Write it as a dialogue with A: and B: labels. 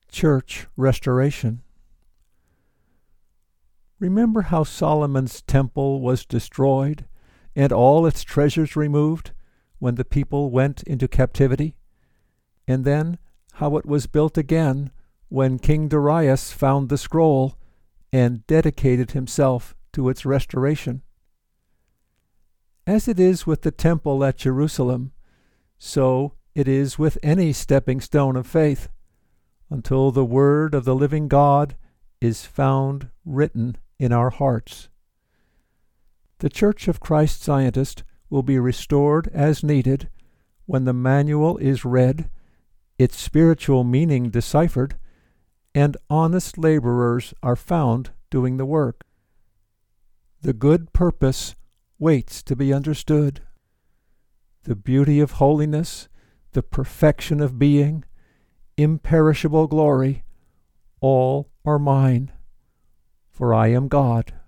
A: Church restoration. Remember how Solomon's temple was destroyed and all its treasures removed when the people went into captivity? And then how it was built again when King Darius found the scroll and dedicated himself to its restoration. As it is with the temple at Jerusalem, so it is with any stepping stone of faith, until the word of the living God is found written in our hearts. The Church of Christ Scientist will be restored as needed when the manual is read, its spiritual meaning deciphered, and honest laborers are found doing the work. The good purpose waits to be understood. The beauty of holiness, the perfection of being, imperishable glory, all are mine, for I am God.